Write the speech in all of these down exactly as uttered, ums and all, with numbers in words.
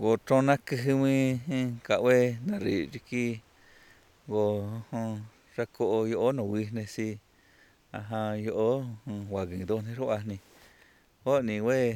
go chona kjimi ka'ue nari riki go rako yo'o nowijne si yo'o waguedojni roja'ajni jo'ni we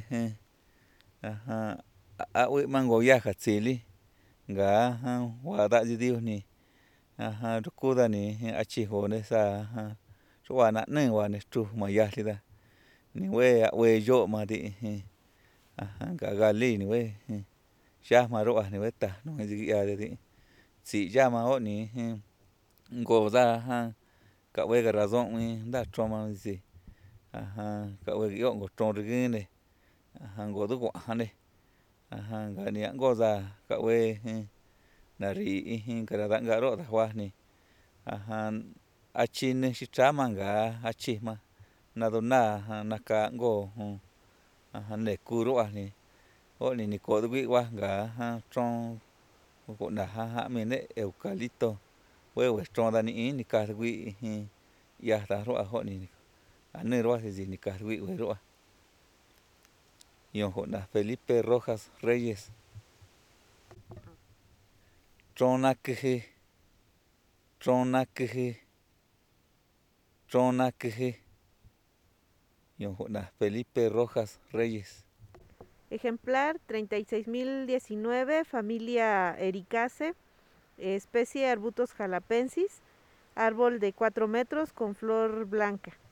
a'ue mango yaja tzilij nga wada' diojni ruku dani achijone sa' ru'ua najnä wa'ne chuj mayajlida ni we a'ue yo'madi nga galij ni we xajma ru'ajni we tajnuni ki'i'adedi tzi' llama jo'ni ngoda ka'ue garrado'nhui nda choma si ka'ue ki'o' ngo chon rikänne ngo tugua'jane nga ni'ia ngoda ka'ue nari'i karada ngaro'ota juajni achinä xichama achijma nadona naka'ngo neku ru'ajni jo'ni niko'tuwi' nga chon ku'na ja'mine eucalipto wewe chonda ni'in nikajtuwi' 'yajta ru'aj jo'ni ajnä ru'aj desde nikajtuwi' wej ru'aj yo'ojona Felipe Rojas Reyes chonakej, chonakej, chonakej yo'ojona Felipe Rojas Reyes. Ejemplar treinta y seis mil diecinueve, familia Ericaceae, especie Arbutus jalapensis, árbol de cuatro metros con flor blanca.